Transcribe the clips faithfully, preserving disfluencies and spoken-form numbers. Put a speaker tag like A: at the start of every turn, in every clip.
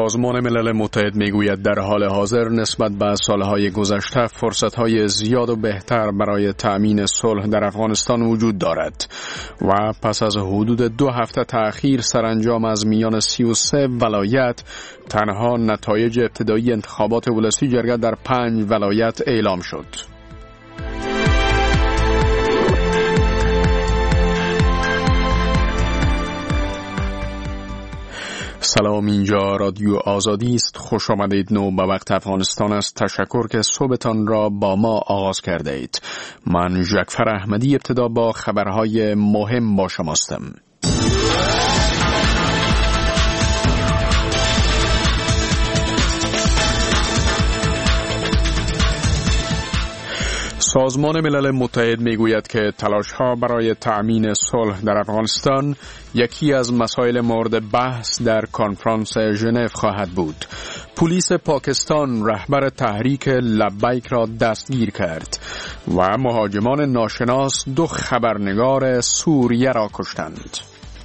A: سازمان ملل متحد میگوید در حال حاضر نسبت به سالهای گذشته فرصتهای زیاد و بهتر برای تأمین صلح در افغانستان وجود دارد و پس از حدود دو هفته تأخیر سرانجام از میان سی و سه ولایت تنها نتایج ابتدایی انتخابات ولسی جرگه در پنج ولایت اعلام شد. سلام، اینجا رادیو آزادی است. خوش آمدید. نو به وقت افغانستان است. تشکر که صبحتان را با ما آغاز کرده اید. من جعفر احمدی ابتدا با خبرهای مهم با شما هستم. سازمان ملل متحد میگوید که تلاش‌ها برای تأمین صلح در افغانستان یکی از مسائل مورد بحث در کنفرانس ژنو خواهد بود. پلیس پاکستان رهبر تحریک لبیک را دستگیر کرد و مهاجمان ناشناس دو خبرنگار سوریه را کشتند.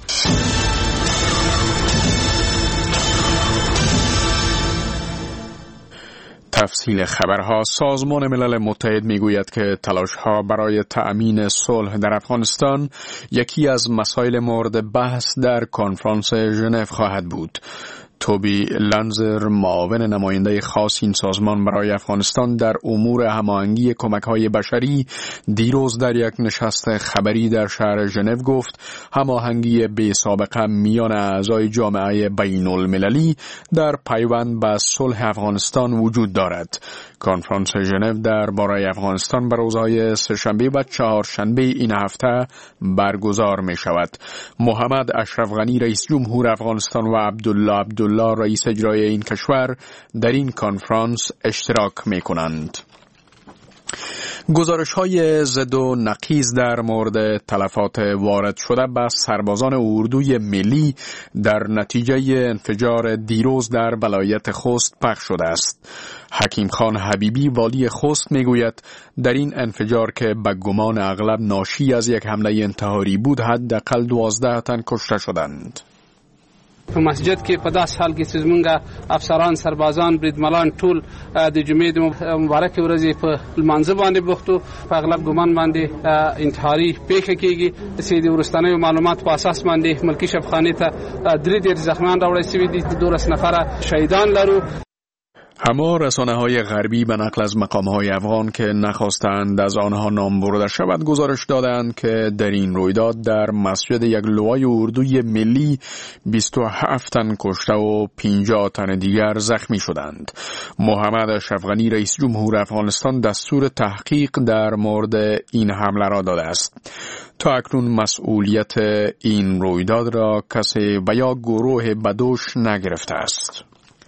A: تفصیل خبرها. سازمان ملل متحد میگوید که تلاش‌ها برای تأمین صلح در افغانستان یکی از مسائل مورد بحث در کنفرانس ژنو خواهد بود. توبی لنزر، معاون نماینده خاص این سازمان برای افغانستان در امور هماهنگی کمک‌های بشری، دیروز در یک نشست خبری در شهر ژنو گفت هماهنگی بی سابقه میان اعضای جامعه بین المللی در پیوند به صلح افغانستان وجود دارد. کنفرانس ژنو درباره افغانستان به روزهای سه‌شنبه و چهارشنبه این هفته برگزار می شود. محمد اشرف غنی رئیس جمهور افغانستان و عبدالله عبدالله رئیس اجرایی این کشور در این کنفرانس اشتراک می کنند. گزارش‌های ضد و نقیض در مورد تلفات وارد شده به سربازان اردوی ملی در نتیجه انفجار دیروز در ولایت خوست پخش شده است. حکیم خان حبیبی والی خوست میگوید در این انفجار که به گمان اغلب ناشی از یک حمله انتحاری بود حداقل دوازده تن کشته شدند.
B: په مسجد کې په داس حال کې چې زمونږ افسران سربازان بریدملان ټول د جمعې د مبارکې ورځې په لمانځه باندې بوختو، په اغلب ګمان باندې انتحاري پیښه کېږي. چې د وروستنیو معلومات په اساس باندې ملکي شفخانې ته درې ډېر زخمیان راوړل شوي دي، دولس نفره شهیدان لرو.
A: اما رسانه‌های غربی به نقل از مقام‌های افغان که نخواستند از آنها نام برده شود گزارش دادند که در این رویداد در مسجد یک لوای اردوی ملی بیست و هفت تن کشته و پنجاه تن دیگر زخمی شدند. محمد اشرف غنی رئیس جمهور افغانستان دستور تحقیق در مورد این حمله را داده است. تا اکنون مسئولیت این رویداد را کسی و یا گروه بدوش نگرفته است.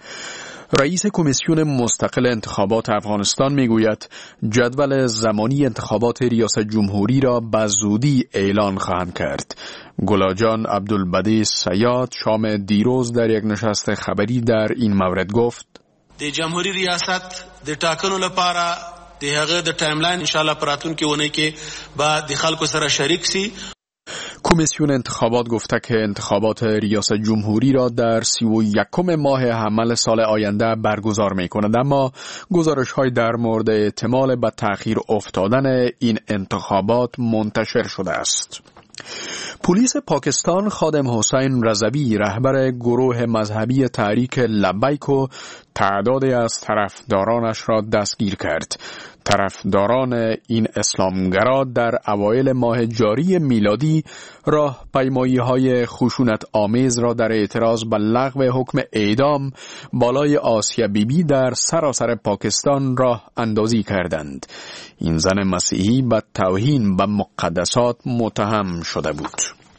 A: رئیس کمیسیون مستقل انتخابات افغانستان میگوید جدول زمانی انتخابات ریاست جمهوری را به زودی اعلان خواهند کرد. گلاجان عبدالبدی سیاد شام دیروز در یک نشست خبری در این مورد گفت
C: د جمهوری ریاست د ټاکنو لپاره د هغه د ټایملاین ان شاء الله پراتون کې ونه کې با د خلکو سره شریک سی.
A: کمیسیون انتخابات گفته که انتخابات ریاست جمهوری را در سی و یکم ماه حمل سال آینده برگزار می کند، اما گزارش های در مورد احتمال به تأخیر افتادن این انتخابات منتشر شده است. پلیس پاکستان خادم حسین رضوی رهبر گروه مذهبی تحریک لبیک و تعدادی از طرفدارانش را دستگیر کرد. طرفداران این اسلامگرا در اوایل ماه جاری میلادی راهپیمایی‌های خشونت آمیز را در اعتراض به لغو حکم اعدام بالای آسیا بیبی در سراسر پاکستان راه اندازی کردند. این زن مسیحی به توهین به مقدسات متهم شده بود.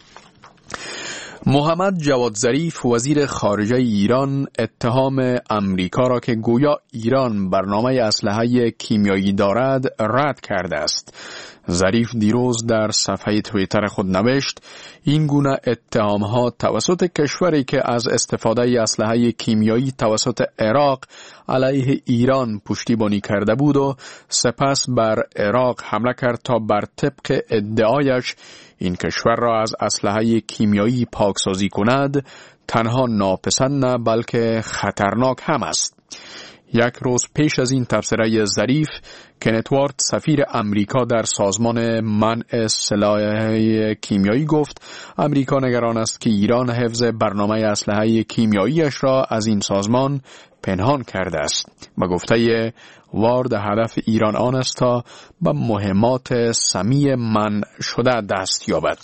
A: محمد جواد ظریف وزیر خارجه ایران اتهام امریکا را که گویا ایران برنامه اسلحه کیمیایی دارد رد کرده است. ظریف دیروز در صفحه توییتر خود نوشت این گونه اتهام‌ها توسط کشوری که از استفاده اسلحه کیمیایی توسط عراق علیه ایران پشتیبانی کرده بود و سپس بر عراق حمله کرد تا بر طبق ادعایش این کشور را از اسلحه کیمیایی پاکسازی کند، تنها ناپسند نه بلکه خطرناک هم است. یک روز پیش از این تبصره ظریف، کنت وارد سفیر امریکا در سازمان منع سلاح کیمیایی گفت امریکا نگران است که ایران حفظ برنامه اسلحه کیمیاییش را از این سازمان پنهان کرده است. با گفته وارد هدف ایران آن است تا به مهمات سمی منع شده دست یابد.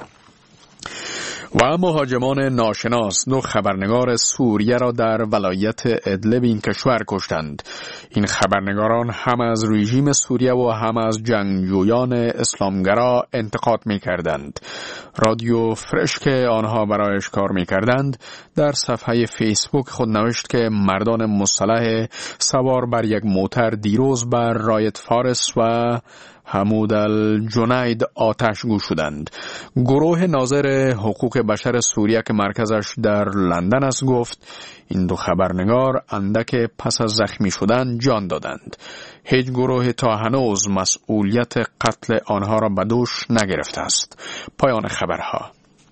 A: و مهاجمان ناشناس دو خبرنگار سوریه را در ولایت ادلب این کشور کشتند. این خبرنگاران هم از رژیم سوریه و هم از جنگجویان اسلامگرا انتقاد می کردند. رادیو فرش که آنها برایش کار می کردند در صفحه فیسبوک خود نوشت که مردان مسلح سوار بر یک موتر دیروز بر رایت فارس و حمود الجنید آتش گو شدند. گروه ناظر حقوق بشر سوریه که مرکزش در لندن است گفت این دو خبرنگار اندک پس از زخمی شدن جان دادند. هیچ گروه تا هنوز مسئولیت قتل آنها را به دوش نگرفته است. پایان خبرها.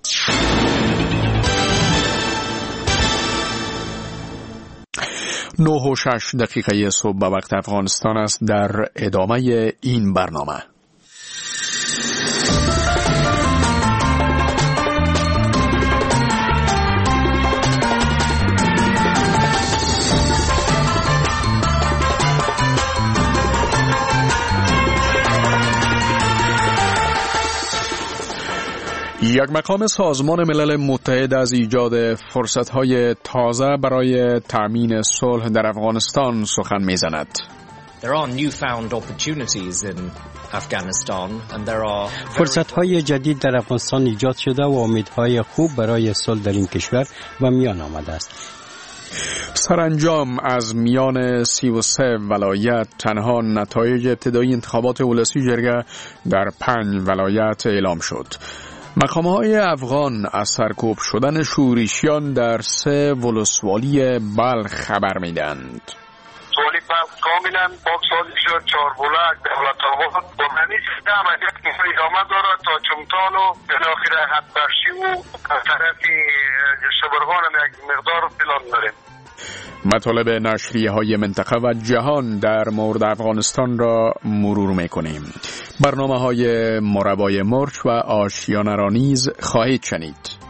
A: نه و شش دقیقه صبح به وقت افغانستان است. در ادامه این برنامه یک مقام سازمان ملل متحد از ایجاد فرصت‌های تازه برای تأمین صلح در افغانستان سخن می‌زند.
D: فرصت‌های جدید در افغانستان ایجاد شده و امیدهای خوب برای صلح در این کشور و میان آمده است.
A: سرانجام از میان سی و سه ولایت تنها نتایج ابتدایی انتخابات ولسی جرگه در پنج ولایت اعلام شد. مقام‌های افغان از سرکوب شدن شورشیان در سه ولسوالی بلخ خبر می‌دهند.
E: سوالی بلخ کاملا پاکسازی شد. چهاربلک، دولت آباد با معنی سیستم عملیات که ادامه دارد تا چمتال و بالاخره حدبرشی و طرف شبرغان هم یک مقدار پلان داریم.
A: مطالب نشریه های منطقه و جهان در مورد افغانستان را مرور میکنیم. برنامه های مربای مرچ و آشیانه را نیز خواهید شنید.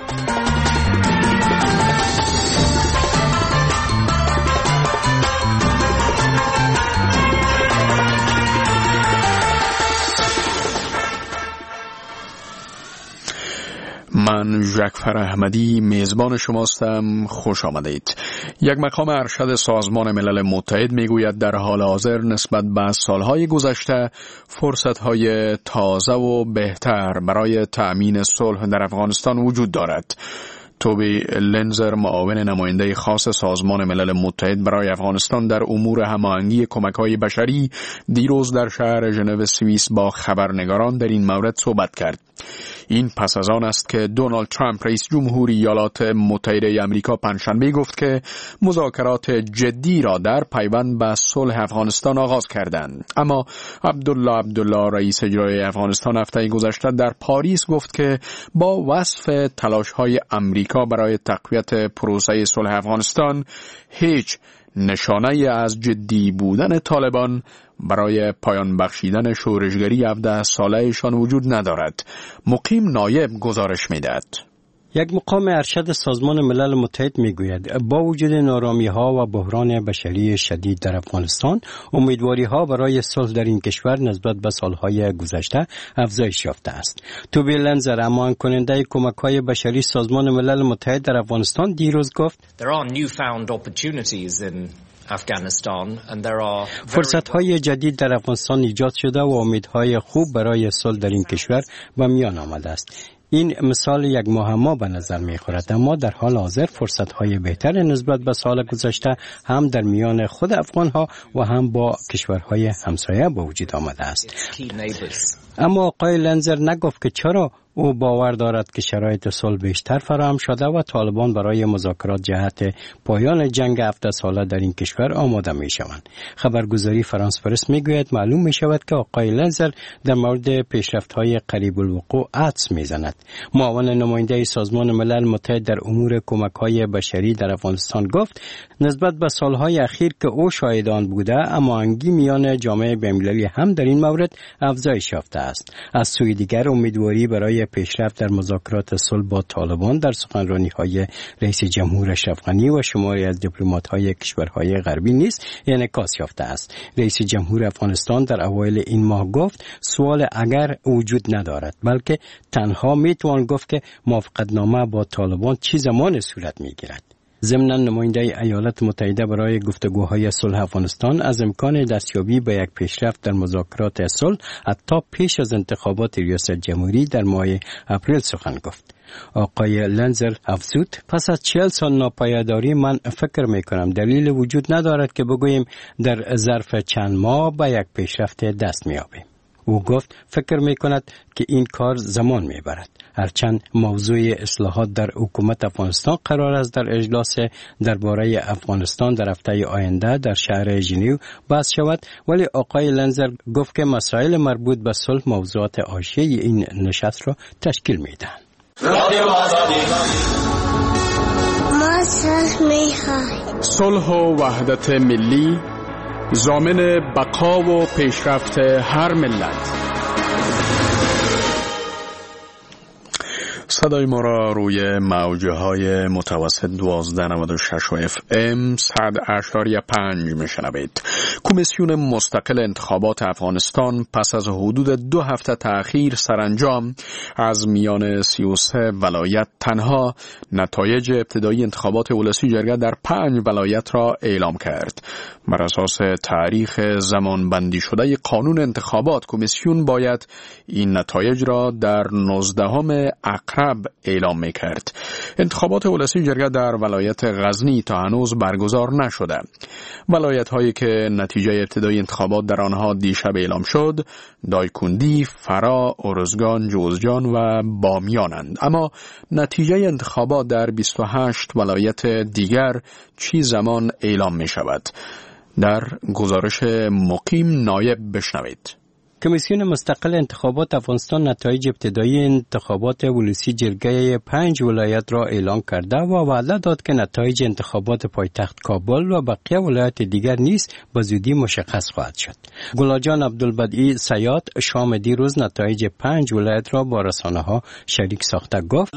A: من جعفر احمدی میزبان شماستم. خوش آمدید. یک مقام ارشد سازمان ملل متحد میگوید در حال حاضر نسبت به سالهای گذشته فرصتهای تازه و بهتر برای تأمین صلح در افغانستان وجود دارد. توبی لنزر معاون نماینده خاص سازمان ملل متحد برای افغانستان در امور هماهنگی کمک‌های بشری دیروز در شهر ژنو سوئیس با خبرنگاران در این مورد صحبت کرد. این پس از آن است که دونالد ترامپ رئیس جمهوری ایالات متحده آمریکا پنجشنبه گفت که مذاکرات جدی را در پیوند به صلح افغانستان آغاز کردند. اما عبدالله عبدالله رئیس اجرایی افغانستان هفته گذشته در پاریس گفت که با وصف تلاش‌های آمریکا برای تقویت پروسه صلح افغانستان هیچ نشانه از جدی بودن طالبان برای پایان بخشیدن شورشگری هفده ساله‌شان وجود ندارد. مقیم نایب گزارش می‌دهد.
D: یک مقام ارشد سازمان ملل متحد میگوید با وجود نارامی‌ها و بحران بشری شدید در افغانستان، امیدواری‌ها برای صلح در این کشور نسبت به سالهای گذشته افزایش یافته است. توبی لنزر امان کننده کمک‌های بشری سازمان ملل متحد در افغانستان دیروز گفت
F: There are newfound opportunities in Afghanistan and there are
D: فرصت‌های جدید در افغانستان ایجاد شده و امیدهای خوب برای صلح در این کشور و میان آمده است. این مثال یک معما به نظر می خورد، اما در حال حاضر فرصت های بهتر نسبت به سال گذشته هم در میان خود افغان ها و هم با کشورهای همسایه به وجود آمده است. اما آقای لنزر نگفت که چرا او باور دارد که شرایط صلح بیشتر فراهم شده و طالبان برای مذاکرات جهت پایان جنگ هفده ساله در این کشور آماده می شوند. خبرگزاری فرانس پرس می گوید معلوم می شود که آقای لنزر در مورد پیشرفت های قریب الوقوع حدس می زند. معاون نماینده سازمان ملل متحد در امور کمک های بشری در افغانستان گفت نسبت به سالهای اخیر که او شاهد آن بوده، هماهنگی میان جامعه بین‌المللی هم در این مورد افزایش یافته است. از سوی دیگر امیدواری برای پیشرفت در مذاکرات صلح با طالبان در سخنرانی‌های رئیس جمهور اشرف غنی و شماری از دیپلمات‌های کشورهای غربی نیز انعکاس یافته است. رئیس جمهور افغانستان در اوایل این ماه گفت سوال اگر وجود ندارد، بلکه تنها میتوان گفت که موافقتنامه با طالبان چه زمان صورت میگیرد. ضمن نماینده ایالات متحده برای گفتگوهای صلح افغانستان از امکان دستیابی به یک پیشرفت در مذاکرات صلح حتی پیش از انتخابات ریاست جمهوری در ماه اپریل سخن گفت. آقای لنزر افزود پس از چهل سال ناپایداری من فکر می کنم دلیل وجود ندارد که بگوییم در ظرف چند ماه به یک پیشرفت دست می یابیم. او گفت فکر می کند که این کار زمان می برد. هرچند موضوع اصلاحات در حکومت افغانستان قرار است در اجلاس درباره افغانستان در هفته آینده در شهر ژنو بحث شود، ولی آقای لنزر گفت که مسائل مربوط به صلح موضوعات حاشیه این نشست را تشکیل می دهند.
A: ما صلح می خواهیم. صلح و وحدت ملی ضامن بقا و پیشرفت هر ملت. صدای ما را روی موجه های متوسط دوازده نود و شش و اف ام صد اشاریه پنج میشنوید. کمیسیون مستقل انتخابات افغانستان پس از حدود دو هفته تأخیر سرانجام از میان سی و سه ولایت تنها نتایج ابتدایی انتخابات ولسی جرگه در پنج ولایت را اعلام کرد. بر اساس تاریخ زمان بندی شده قانون انتخابات کمیسیون باید این نتایج را در نوزدهم اقرب اعلام میکرد. انتخابات ولسی جرگه در ولایت غزنی تا هنوز برگزار نشده. ولایت هایی که نتیجه ابتدایی انتخابات در آنها دیشب اعلام شد دایکندی، فرا، ارزگان، جوزجان و بامیانند. اما نتیجه انتخابات در بیست و هشت ولایت دیگر چی زمان اعلام می شود؟ در گزارش مقیم نایب بشنوید.
D: کمیسیون مستقل انتخابات افغانستان نتایج ابتدایی انتخابات ولسی جرگه پنج ولایت را اعلام کرده و وعده داد که نتایج انتخابات پایتخت کابل و بقیه ولایت دیگر نیز به زودی مشخص خواهد شد. گلاجان عبدالبدیعی سیاد شام دیروز نتایج پنج ولایت را با رسانه ها شریک ساخته گفت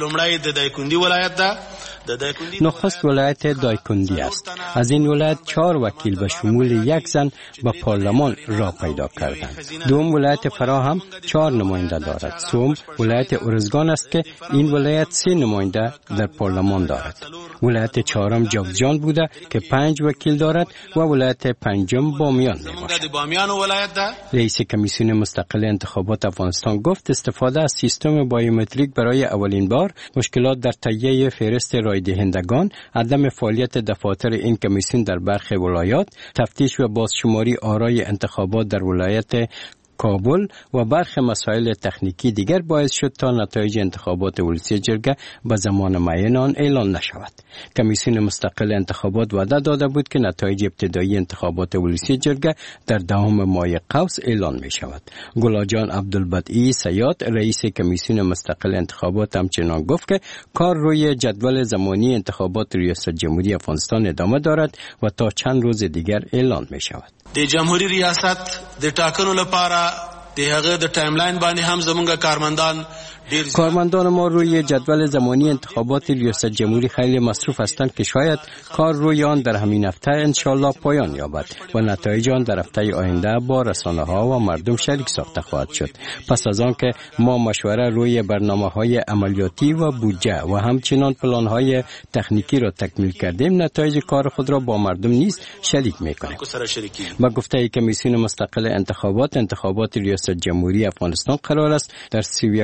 D: نخست ولایت دایکندی است. از این ولایت چهار وکیل به شمول یک زن به پارلمان را پیدا کردند. دوم ولایت فرا هم چهار نماینده دارد. سوم ولایت ارزگان است که این ولایت سه نماینده در پارلمان دارد. ولایت چهارم جوزجان بوده که پنج وکیل دارد و ولایت پنجم بامیان میباشد. رئیس کمیسیون مستقل انتخابات افغانستان گفت استفاده از سیستم بایومتریک برای اولین بار مشکلات در تهیه فهرست رای دهندگان، عدم فعالیت دفاتر این کمیسیون در برخی ولایات، تفتیش و بازشماری آرای انتخابات در ولایت کابل و برخی مسائل تکنیکی دیگر باعث شد تا نتایج انتخابات ولسی جرگه به زمان معین آن اعلان نشود. کمیسیون مستقل انتخابات وعده داده بود که نتایج ابتدایی انتخابات ولسی جرگه در دهم ماه قوس اعلان می شود. گلاجان عبدالبدیعی سیاد رئیس کمیسیون مستقل انتخابات همچنان گفت که کار روی جدول زمانی انتخابات ریاست جمهوری افغانستان ادامه دارد و تا چند روز دیگر اعلان می شود.
C: د جمهوریت ریاست د ټاکنو لپاره د هغه د ټایملاین باندې هم زمونږ کارمندان
D: کارمندان ما روی جدول زمانی انتخابات ریاست جمهوری خیلی مصروف هستند که شاید کار روی آن در همین هفته انشالله پایان یابد و نتایج آن در هفته آینده با رسانه ها و مردم شریک ساخته خواهد شد. پس از آن که ما مشوره روی برنامه های عملیاتی و بودجه و همچنان پلان های تکنیکی را تکمیل کردیم، نتایج کار خود را با مردم نیز شریک میکنیم. با گفته کمیسیون مستقل انتخابات، انتخابات ریاست جمهوری افغانستان قرار است در سی و یکم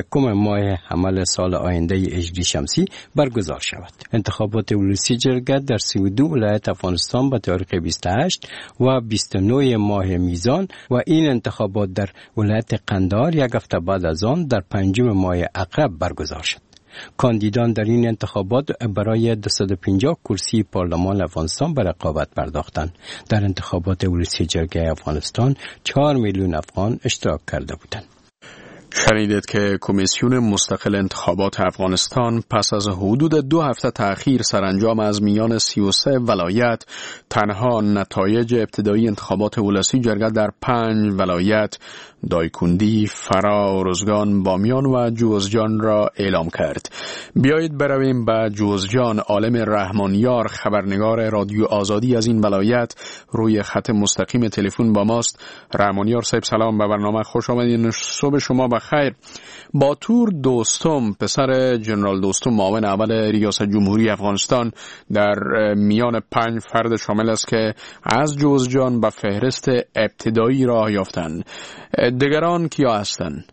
D: ماه حمل سال آینده هجری شمسی برگزار شود. انتخابات ولسی جرگه در سی و دو ولایت افغانستان به تاریخ بیست و هشت و بیست و نه ماه میزان و این انتخابات در ولایت قندهار یک هفته بعد از آن در پنجم ماه عقرب برگزار شد. کاندیدان در این انتخابات برای دویست و پنجاه کرسی پارلمان افغانستان به رقابت پرداختند. در انتخابات ولسی جرگه افغانستان چهار میلیون افغان اشتراک کرده بودند.
A: شنیدید که کمیسیون مستقل انتخابات افغانستان پس از حدود دو هفته تأخیر سرانجام از میان سی و سه ولایت تنها نتایج ابتدایی انتخابات ولسی جرگه در پنج ولایت دایکندی، فرا، ارزگان، بامیان و جوزجان را اعلام کرد. بیایید برویم به جوزجان. عالم رحمانیار خبرنگار رادیو آزادی از این ولایت روی خط مستقیم تلفن با ماست. رحمانیار صاحب سلام، به برنامه خوش آمدید. صبح شما بخیر. باتور دوستم پسر جنرال دوستم معاون اول ریاست جمهوری افغانستان در میان پنج فرد شامل است که از جوزجان به فهرست ابتدایی راه یافتند. دیگران کیا هستند؟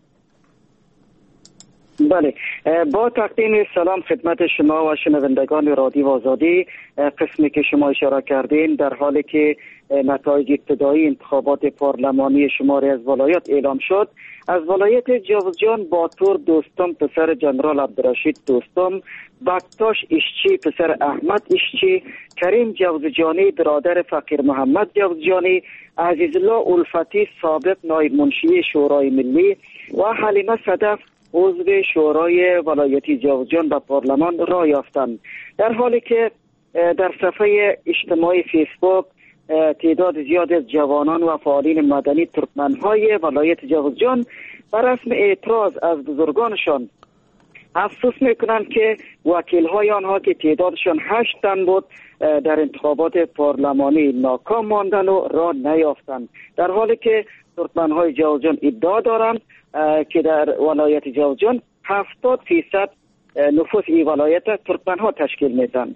G: بله، با تقدیم سلام خدمت شما و شنوندگان رادیو آزادی. قسمی که شما اشاره کردین در حالی که نتایج ابتدایی انتخابات پارلمانی شماری از ولایات اعلام شد، از ولایت جوزجان باتور دوستم پسر جنرال عبدالرشید دوستم، بکتاش اشچی پسر احمد اشچی، کریم جوزجانی برادر فقیر محمد جوزجانی، عزیزالله الفتی سابق نایب منشی شورای ملی و حلیمه صدف عضو شورای ولایتی جوزجان به پارلمان راه یافتند. در حالی که در صفحه اجتماعی فیسبوک تعداد زیاد از جوانان و فعالین مدنی ترکمنهای ولایت جوزجان بر رسم اعتراض از بزرگانشان افسوس میکنند که وکیل‌های آنها که تعدادشان هشت تن بود در انتخابات پارلمانی ناکام ماندن و راه نیافتند، در حالی که ترکمنهای جوزجان ادعا دارند که در ولایت جوزجان هفتاد فیصد نفوس این ولایت ترکمنها تشکیل میدن.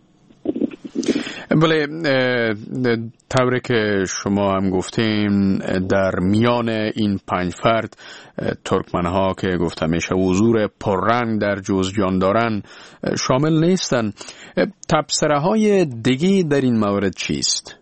A: بله، طوری که شما هم گفتیم در میان این پنج فرد ترکمنها که گفته میشه حضور پررنگ در جوزجان دارن شامل نیستن. تبصره های دیگه در این مورد چیست؟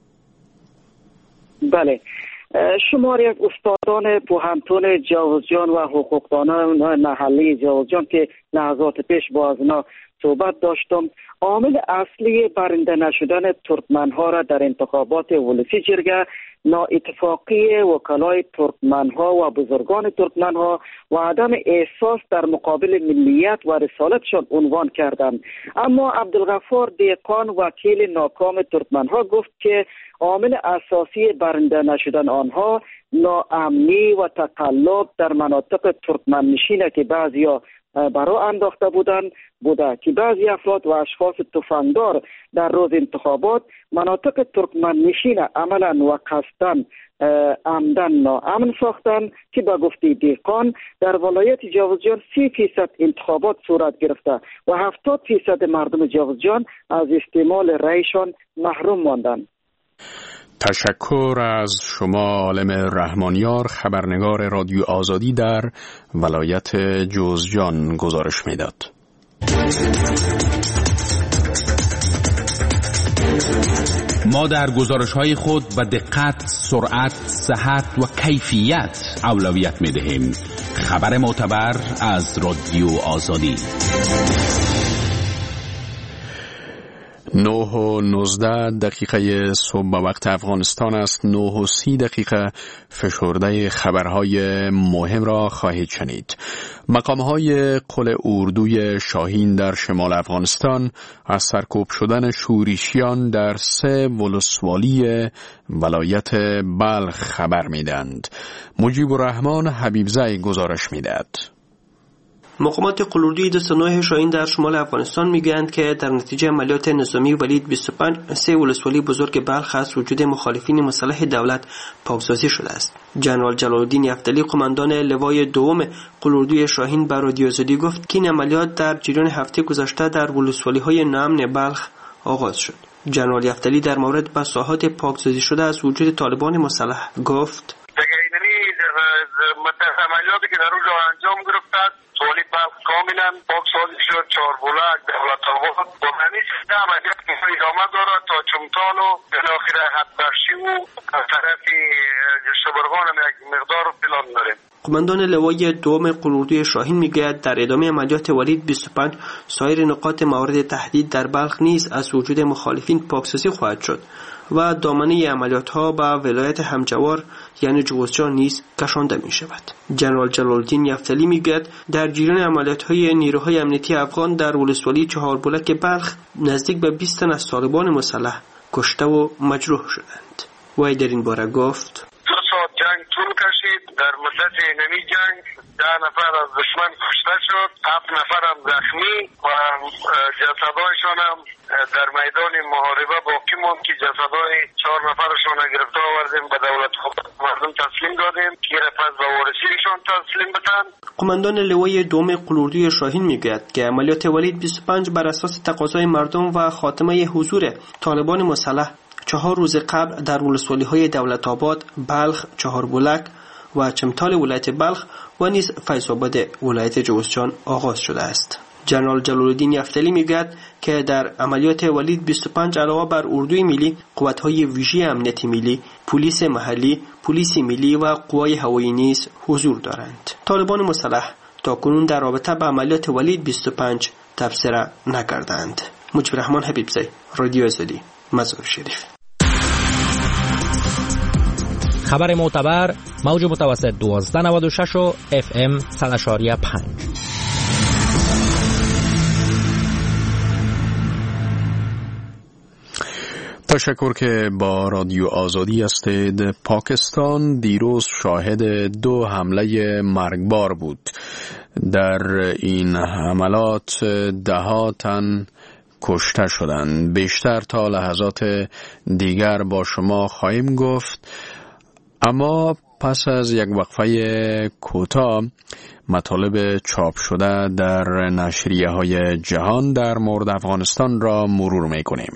G: بله، شماری از استادان پوهنتون جوزجان و حقوقدانان محلی جوزجان که لحظات پیش با از اونا صحبت داشتم، عامل اصلی برنده نشدن ترکمنها را در انتخابات ولسی جرگه نااتفاقی وکلای ترکمنها و بزرگان ترکمنها و عدم احساس در مقابل ملیت و رسالتشان عنوان کردند. اما عبدالغفار دیقان وکیل ناکام ترکمنها گفت که عامل اساسی برنده نشدن آنها ناامنی و تقلب در مناطق ترکمن نشینه که بعضیا برای انداخته بودن بوده که بعضی افراد و اشخاص تفنگدار در روز انتخابات مناطق ترکمن نشین عملا و قصدن عمدن ناامن ساختن که به گفته دیقان در ولایت جوزجان سی فیصد انتخابات صورت گرفته و هفتاد فیصد مردم جوزجان از استعمال رایشان محروم ماندند.
A: تشکر از شما عالم رحمانیار خبرنگار رادیو آزادی در ولایت جوزجان گزارش میداد.
H: ما در گزارش‌های خود به دقت، سرعت، صحت و کیفیت اولویت می‌دهیم. خبر معتبر از رادیو آزادی.
A: نه و نوزده دقیقه صبح به وقت افغانستان است. نه و سی دقیقه فشرده خبرهای مهم را خواهید شنید. مقامهای قل اردوی شاهین در شمال افغانستان از سرکوب شدن شورشیان در سه ولسوالی ولایت بلخ خبر میدند. مجیب الرحمن حبیبزی گزارش میدهد.
I: مقامات قل اردوی دست نوح شاهین در شمال افغانستان میگویند که در نتیجه عملیات نظامی ولید بیست و پنج سه ولسوالی بزرگ بلخ از وجود مخالفین مسلح دولت پاکسازی شده است. جنرال جلال الدین یفتلی قماندان لوای دوم قل اردوی شاهین به رادیو آزادی گفت که این عملیات در جریان هفته گذشته در ولسوالی‌های ناامن بلخ آغاز شد. جنرال یفتلی در مورد بساحات پاکسازی شده از وجود طالبان مسلح گفت:
E: عملیاتی که در اونجا انجام گرفته ولی بلخ کاملا پاکسازی شد. چهاربلک، دولت آباد با همین سیستم عملیات ادامه دارد تا چمتال و بالاخره حدبخشی و طرف شبرغان هم یک مقدار پلان داریم.
I: قماندان لوای دوم قلوردوی شاهین میگوید در ادامه عملیات ولید بیست و پنج سایر نقاط مورد تهدید در بلخ نیز از وجود مخالفین پاکسازی خواهد شد و دامنه عملیات ها به ولایت همجوار یعنی جوزجان نیز کشانده می شود. جنرال جلال‌الدین یفتلی میگوید در جریان عملیات های نیروهای امنیتی افغان در ولسوالی چهاربلک بلخ نزدیک به بیست تن از طالبان مسلح کشته و مجروح شدند. وی در این باره گفت:
E: دو ساعت جنگ طول کشید. در مدت اینمی جنگ ده نفر از دشمن کشته شد، هفت نفر هم زخمی و جسدایشان هم در میدان محاربه باقی موند که جسدای چهار نفرشان گرفته آوردیم به دولت مردم تسلیم دادیم که پس به وارثینشان تسلیم بدن.
I: قماندان لوای دوم قلوردوی شاهین میگوید که عملیات ولید بیست و پنج بر اساس تقاضای مردم و خاتمه حضور طالبان مسلح چهار روز قبل در ولسوالی‌های دولت آباد، بلخ، چهاربلک و چمتال ولایت بلخ و نیز فیض‌آباد ولایت جوزجان آغاز شده است. جنرال جلال‌الدین یفتلی میگوید که در عملیات ولید بیست و پنج علاوه بر اردوی ملی، قوت‌های ویژه امنیتی ملی، پلیس محلی، پلیس ملی و قوای هوایی نیز حضور دارند. طالبان مسلح تاکنون در رابطه با عملیات ولید بیست و پنج تبصره نکردند. مجیب الرحمن حبیبزی، رادیو آزادی، مزار شریف.
J: خبر معتبر موج متوسط دوازده نود و شش و اف ام صد و اشاریه پنج.
A: تشکر که با رادیو آزادی هستید. پاکستان دیروز شاهد دو حمله مرگبار بود. در این حملات ده ها تن کشته شدند. بیشتر تا لحظات دیگر با شما خواهیم گفت، اما پس از یک وقفه کوتاه مطالب چاپ شده در نشریه‌های جهان در مورد افغانستان را مرور می‌کنیم.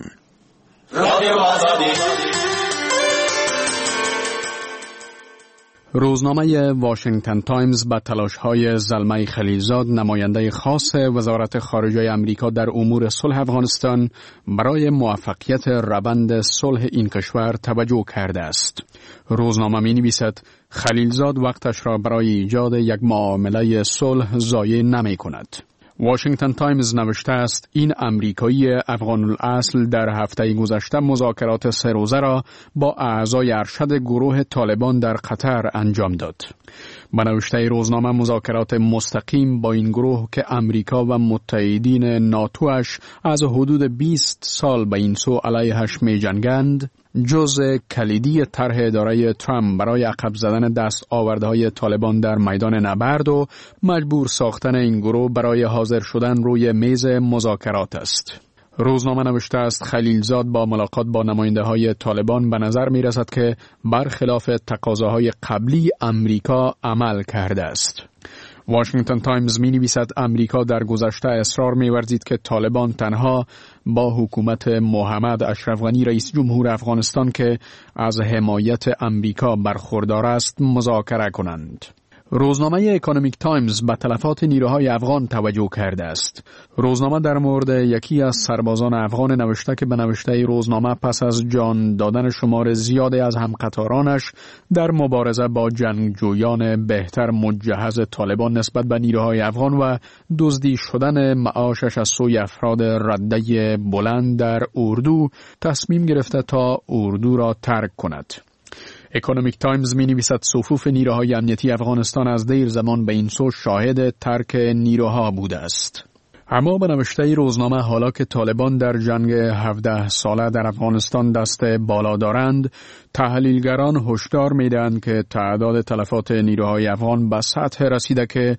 A: روزنامه واشنگتن تایمز با تلاش‌های زلمه خلیلزاد، نماینده خاص وزارت خارجه آمریکا در امور صلح افغانستان، برای موفقیت روند صلح این کشور توجه کرده است. روزنامه می‌نویسد خلیلزاد وقتش را برای ایجاد یک معامله صلح ضایع نمی‌کند. واشنگتن تایمز نوشته است این امریکایی افغان الاصل در هفته گذشته مذاکرات سه روزه را با اعضای ارشد گروه طالبان در قطر انجام داد. به نوشته روزنامه مذاکرات مستقیم با این گروه که امریکا و متحدین ناتوش از حدود بیست سال به این سو علیهش می جنگند، جزء کلیدی طرح اداره ترامپ برای عقب زدن دست آورده های طالبان در میدان نبرد و مجبور ساختن این گروه برای حاضر شدن روی میز مذاکرات است. روزنامه نوشته است خلیلزاد با ملاقات با نماینده های طالبان به نظر می رسد که برخلاف تقاضاهای قبلی امریکا عمل کرده است. واشنگتن تایمز می نویسد امریکا در گذشته اصرار می ورزید که طالبان تنها با حکومت محمد اشرف غنی رئیس جمهور افغانستان که از حمایت امریکا برخوردار است مذاکره کنند. روزنامه اکونومیک تایمز به تلفات نیروهای افغان توجه کرده است. روزنامه در مورد یکی از سربازان افغان نوشته که به نوشته روزنامه پس از جان دادن شمار زیادی از همقطارانش در مبارزه با جنگجویان بهتر مجهز طالبان نسبت به نیروهای افغان و دزدی شدن معاشش از سوی افراد رده بلند در اردو، تصمیم گرفته تا اردو را ترک کند. اکونومیک تایمز می نویسد صفوف نیروهای امنیتی افغانستان از دیر زمان به این سو شاهد ترک نیروها بوده است. اما به نوشته روزنامه حالا که طالبان در جنگ هفده ساله در افغانستان دست بالا دارند، تحلیلگران هشدار می‌دهند که تعداد تلفات نیروهای افغان به سطح رسیده که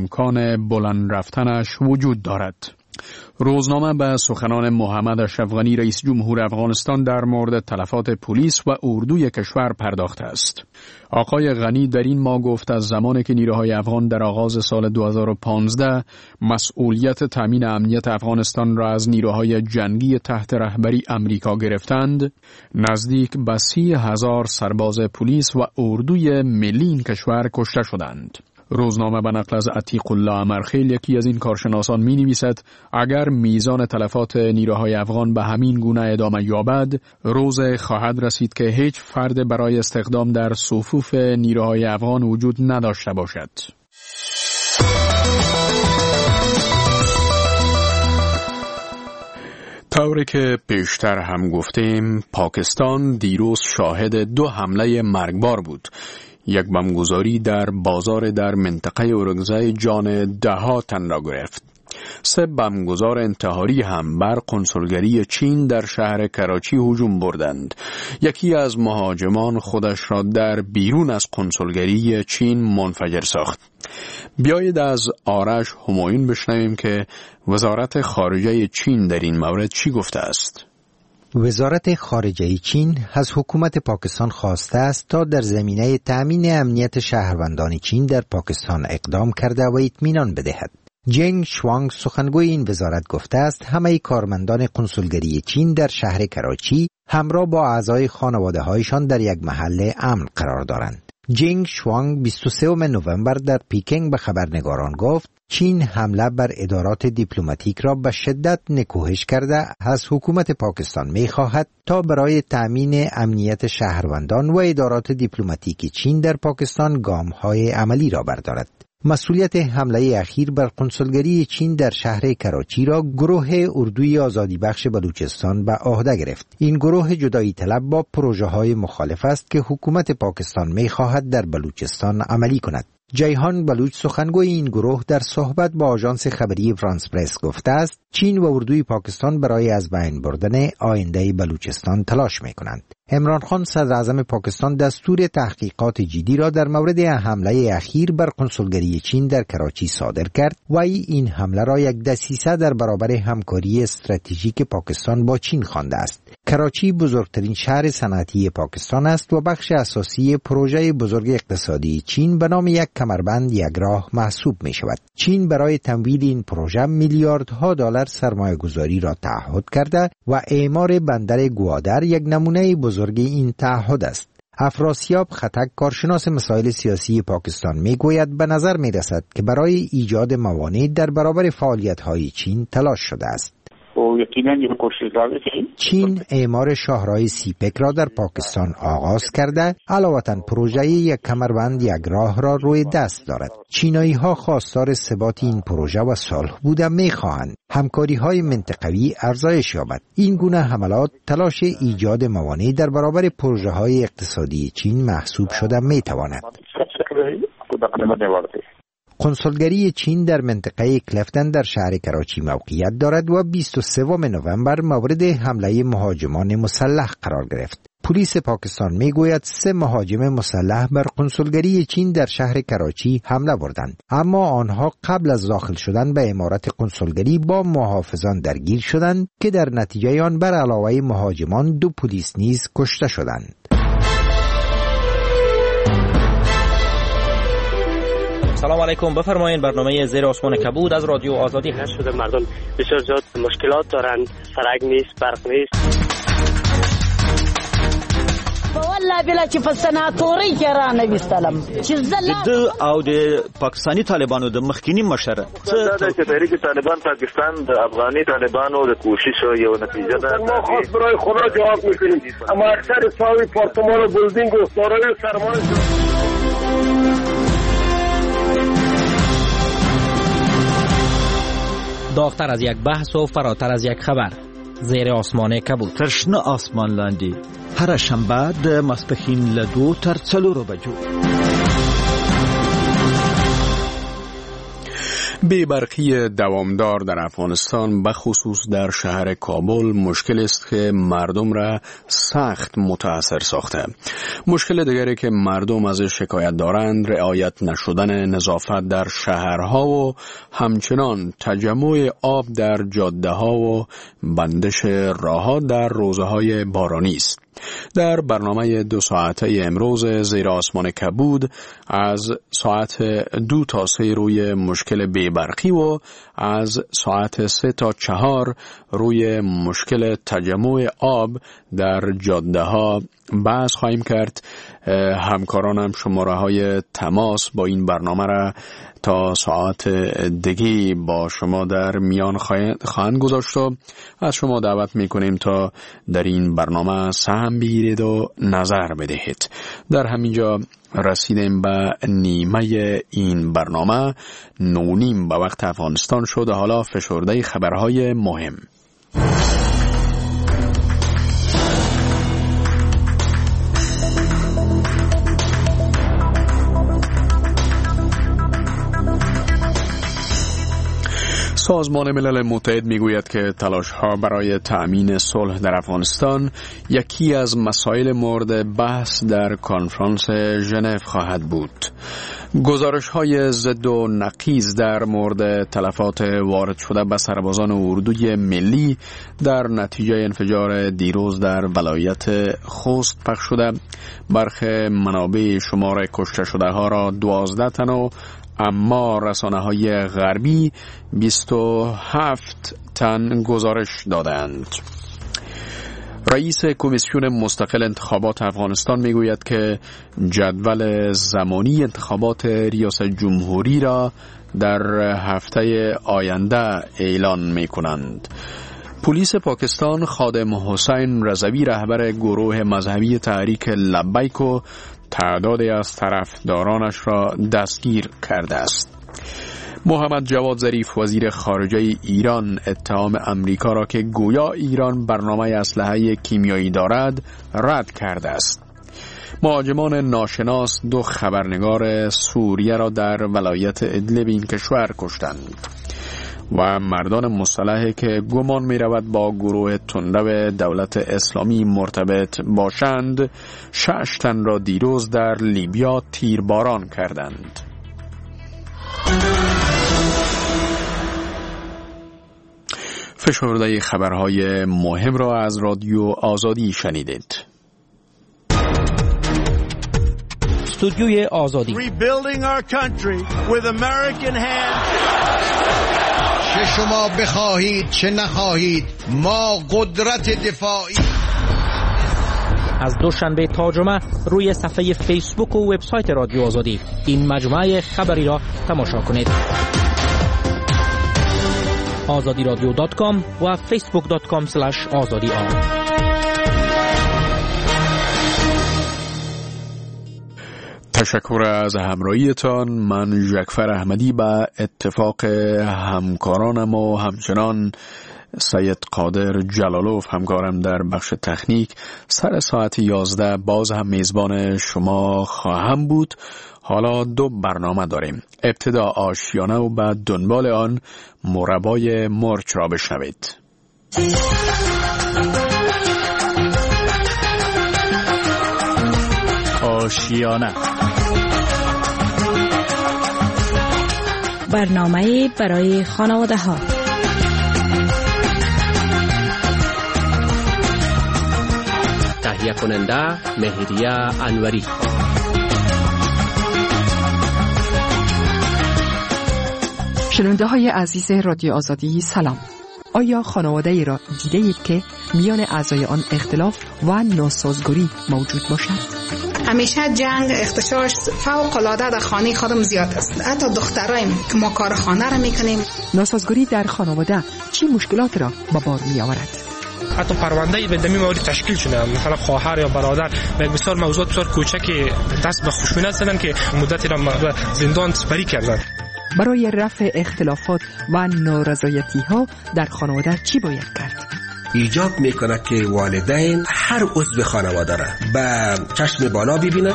A: امکان بلند رفتنش وجود دارد. روزنامه به سخنان محمد اشرف غنی رئیس جمهور افغانستان در مورد تلفات پلیس و اردوی کشور پرداخته است. آقای غنی در این ماه گفت از زمانی که نیروهای افغان در آغاز سال دو هزار و پانزده مسئولیت تامین امنیت افغانستان را از نیروهای جنگی تحت رهبری امریکا گرفتند، نزدیک به سی هزار سرباز پلیس و اردوی ملی این کشور کشته شدند. روزنامه به نقل از عتیق الله امرخیل یکی از این کارشناسان می نویسد اگر میزان تلفات نیروهای افغان به همین گونه ادامه یابد، روز خواهد رسید که هیچ فرد برای استخدام در صفوف نیروهای افغان وجود نداشته باشد. طوری که پیشتر هم گفتیم، پاکستان دیروز شاهد دو حمله مرگبار بود. یک بمبگذاری در بازار در منطقه اورگزای جان ده ها تن را گرفت. سه بمبگذار انتحاری هم بر قنصلگری چین در شهر کراچی هجوم بردند. یکی از مهاجمان خودش را در بیرون از قنصلگری چین منفجر ساخت. بیایید از آرش همایون بشنویم که وزارت خارجه چین در این مورد چی گفته است.
K: وزارت خارجه چین از حکومت پاکستان خواسته است تا در زمینه تأمین امنیت شهروندان چین در پاکستان اقدام کرده و اطمینان بدهد. جنگ شوانگ سخنگوی این وزارت گفته است همه کارمندان قنصلگری چین در شهر کراچی همراه با اعضای خانواده هایشان در یک محل امن قرار دارند. جنگ شوانگ بیست و سوم نوامبر در پیکنگ به خبرنگاران گفت چین حمله بر ادارات دیپلماتیک را به شدت نکوهش کرده از حکومت پاکستان می خواهد تا برای تأمین امنیت شهروندان و ادارات دیپلماتیک چین در پاکستان گام‌های عملی را بردارد. مسئولیت حمله اخیر بر قنصلگری چین در شهر کراچی را گروه اردوی آزادی بخش بلوچستان به عهده گرفت. این گروه جدایی طلب با پروژه های مخالف است که حکومت پاکستان می خواهد در بلوچستان عملی کند. جیهان بلوچ سخنگوی این گروه در صحبت با آژانس خبری فرانس پرس گفته است چین و اردوی پاکستان برای از بین بردن آینده بلوچستان تلاش می کنند. عمران خان صدر اعظم پاکستان دستور تحقیقات جدی را در مورد حمله اخیر بر قنصلگری چین در کراچی صادر کرد و این حمله را یک دسیسه در برابر همکاری استراتژیک پاکستان با چین خوانده است. کراچی بزرگترین شهر صنعتی پاکستان است و بخش اساسی پروژه بزرگ اقتصادی چین به نام یک کمربند یک راه محسوب می شود. چین برای تمویل این پروژه میلیاردها دلار سرمایه گذاری را تعهد کرده و اعمار بندر گوادر یک نمونه بزرگ این تعهد است. افراسیاب خطک کارشناس مسائل سیاسی پاکستان می گوید به نظر می رسد که برای ایجاد موانع در برابر فعالیت‌های چین تلاش شده است. چین اعمار شاهراه سیپک را در پاکستان آغاز کرده، علاوه پروژه یک کمربند یک راه را روی دست دارد. چینایی ها خواستار ثبات این پروژه و صلح بوده می خواهند همکاری های منطقوی افزایش یابد. این گونه حملات تلاش ایجاد موانع در برابر پروژه های اقتصادی چین محسوب شده می تواند. قنصلگری چین در منطقه کلفتن در شهر کراچی موقعیت دارد و بیست و سوم نوامبر مورد حمله مهاجمان مسلح قرار گرفت. پلیس پاکستان میگوید سه مهاجم مسلح بر قنصلگری چین در شهر کراچی حمله بردند، اما آنها قبل از داخل شدن به عمارت قنصلگری با محافظان درگیر شدند که در نتیجه آن بر علاوه مهاجمان دو پلیس نیز کشته شدند.
J: سلام علیکم، بفرمایید. برنامه زیر آسمان کبود از رادیو آزادی هست.
L: شده مردم بسیار زیاد مشکلات دارند، سرک نیست، برق نیست.
M: والله بلا چې په سناتوري کې را نه وستلم چې زله
N: د او د پاکستانی طالبانو د مخکینی مشر
E: څه د تحریک طالبان پاکستان د افغاني طالبانو د کوشش یو نتیجه ده. ما خاص برای خدا جواب میکنیم، اما اکثر ساوی پارتمان و بلدینگ و سارای سرمایه
J: داغتر از یک بحث و فراتر از یک خبر. زیر آسمان کبود.
N: ترشنه آسمان لاندی. هر شنبه د ماسپښین له دوو تر څلورو بجو.
A: بی‌برقی دوامدار در افغانستان به خصوص در شهر کابل مشکل است که مردم را سخت متاثر ساخته. مشکل دیگری که مردم از شکایت دارند رعایت نشدن نظافت در شهرها و همچنان تجمع آب در جاده ها و بندش راهها در روزهای بارانی است. در برنامه دو ساعته امروز زیر آسمان کبود از ساعت دو تا سه روی مشکل بی‌برقی و از ساعت سه تا چهار روی مشکل تجمع آب در جاده ها بحث خواهیم کرد. همکارانم شماره های تماس با این برنامه را تا ساعت دیگه با شما در میان خواهند گذاشت و از شما دعوت میکنیم تا در این برنامه سهم بگیرید و نظر بدهید. در همینجا رسیدیم به نیمه این برنامه. نونیم به وقت افغانستان شد. حالا فشرده خبرهای مهم. سازمان ملل متحد میگوید که تلاش‌ها برای تأمین صلح در افغانستان یکی از مسائل مورد بحث در کنفرانس ژنو خواهد بود. گزارش‌های ضد و نقیض در مورد تلفات وارد شده به سربازان اردوی ملی در نتیجه انفجار دیروز در ولایت خوست پخش شده. برخی منابع شمار کشته شده ها را دوازده تن و اما رسانه‌های غربی بیست و هفت تن گزارش دادند. رئیس کمیسیون مستقل انتخابات افغانستان میگوید که جدول زمانی انتخابات ریاست جمهوری را در هفته آینده اعلان می‌کنند. پلیس پاکستان خادم حسین رضوی رهبر گروه مذهبی تحریک لبیک و تعدادی از طرفدارانش را دستگیر کرده است. محمد جواد ظریف وزیر خارجه ایران اتهام امریکا را که گویا ایران برنامه اسلحه کیمیایی دارد رد کرده است. مهاجمان ناشناس دو خبرنگار سوریه را در ولایت ادلب این کشور کشتند و مردان مسلحی که گمان می رود با گروه تندرو دولت اسلامی مرتبط باشند شش تن را دیروز در لیبیا تیرباران کردند. فشرده خبرهای مهم را از رادیو آزادی شنیدید.
J: استودیوی آزادی.
O: Rebuilding our country with American hands.
P: چه شما بخواهید چه نخواهید ما قدرت دفاعی.
J: از دوشنبه تا جمعه روی صفحه فیسبوک و وبسایت رادیو آزادی این مجموعه خبری را تماشا کنید. آزادی رادیو دات کام و فیسبوک دات کام اسلش آزادی آر.
A: تشکر از همراهیتان. من ژکفر احمدی به اتفاق همکارانم و همچنان سید قادر جلالوف همکارم در بخش تکنیک سر ساعت یازده باز هم میزبان شما خواهم بود. حالا دو برنامه داریم. ابتدا آشیانه و بعد دنبال آن مربای مرچ را بشنوید.
N: آشیانه
Q: برنامه برای خانواده ها.
R: تهیه کننده مهریه انوری.
S: شنونده های عزیز رادیو آزادی سلام. آیا خانواده ای را دیده اید که میان اعضای آن اختلاف و ناسازگاری موجود باشد؟
T: همیشه جنگ اختشاش فوق العاده در خانه خودم زیاد است. حتی دخترایم که ما کار خانه را میکنیم.
S: ناسازگاری در خانواده چه مشکلات را به بار می آورد؟
U: حتی پرونده به دمی موارد تشکیل شده، مثلا خواهر یا برادر به بسیار موضوعات بسیار کوچک دست به خشونت زدن که مدتی را زندان سپری کردند.
S: برای رفع اختلافات و نارضایتی ها در خانواده چی باید کرد؟
V: ایجاب میکنه که والدین هر عضو خانواده را به چشم بالا ببینن.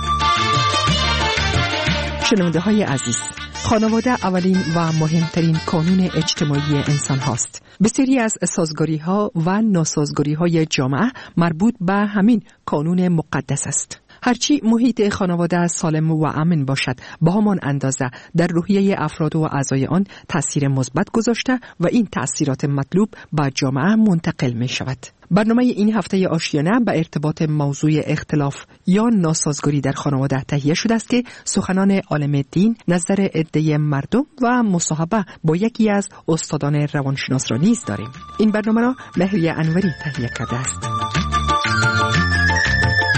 S: شنونده های عزیز، خانواده اولین و مهمترین کانون اجتماعی انسان هاست. بسیاری از سازگاری ها و ناسازگاری های جامعه مربوط به همین کانون مقدس است. هرچی محیط خانواده سالم و امن باشد، به همان اندازه در روحیه افراد و اعضای آن تأثیر مثبت گذاشته و این تأثیرات مطلوب به جامعه منتقل می شود. برنامه این هفته آشیانه به ارتباط موضوع اختلاف یا ناسازگاری در خانواده تهیه شده است که سخنان عالم دین، نظر عده مردم و مصاحبه با یکی از استادان روانشناس را نیز داریم. این برنامه را مهریه انوری تهیه کرده است.